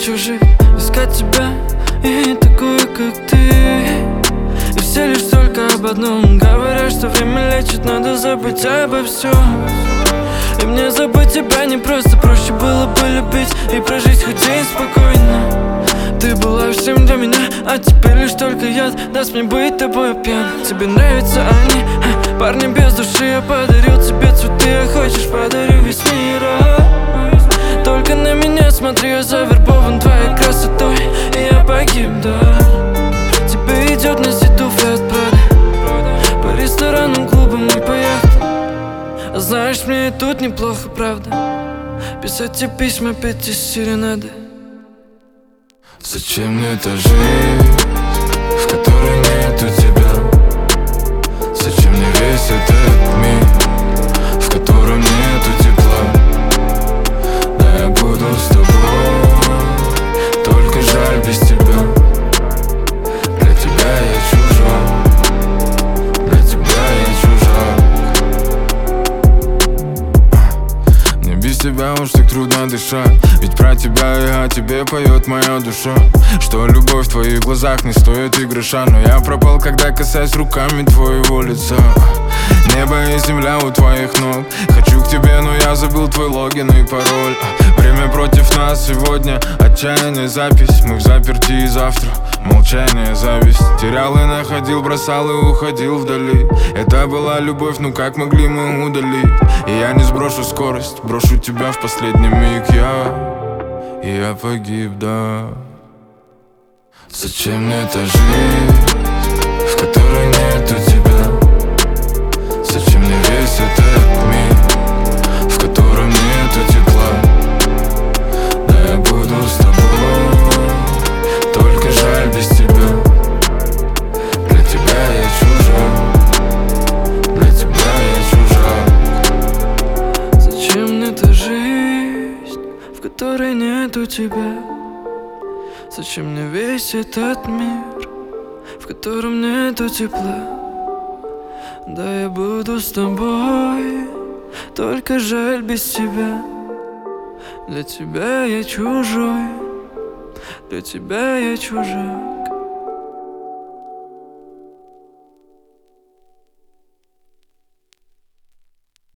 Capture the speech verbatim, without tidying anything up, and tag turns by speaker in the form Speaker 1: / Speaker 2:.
Speaker 1: хочу жить, искать тебя и такую, как ты. И все лишь только об одном говорят, что время лечит, надо забыть обо всем. И мне забыть тебя не просто, проще было бы любить и прожить хоть день спокойно. Ты была всем для меня, а теперь лишь только яд даст мне быть тобой пьян. Тебе нравятся они, ха, парни без души. Я подарил тебе цветы, а хочешь подарю весь мир. а? Только на меня смотри, я завербован твоей красотой, и я погиб, да. Тебе идет на седу Фиат Прадо, по ресторанам, клубам и по яхтам. А знаешь, мне и тут неплохо, правда, писать тебе письма, петь и серенады.
Speaker 2: Зачем мне эта жизнь, в которой нету тебя? Зачем мне весь этот мир, в котором нету тепла? Да я буду с тобой, только жаль без тебя. Для тебя я чужой, для тебя я чужак. Мне без тебя уж так трудно дышать, ведь про тебя и о тебе поет моя душа. Что любовь в твоих глазах не стоит и гроша. Но я пропал, когда касаюсь руками твоего лица. Небо и земля у твоих ног. Хочу к тебе, но я забыл твой логин и пароль. Время против нас сегодня, отчаяние запись. Мы в заперти и завтра молчание, зависть. Терял и находил, бросал и уходил вдали. Это была любовь, ну как могли мы удалить? И я не сброшу скорость, брошу тебя в последний миг. Я, и я погиб, да. Зачем мне эта жизнь, в которой нету тебя? Зачем мне весь этот мир, в котором нету тепла? Да я буду с тобой, только жаль без тебя. Для тебя я чужой, для тебя я чужак.
Speaker 1: Зачем мне эта жизнь, в которой нету тебя? Зачем мне весь этот мир, в котором нету тепла? Да я буду с тобой, только жаль без тебя. Для тебя я чужой, для тебя я чужак.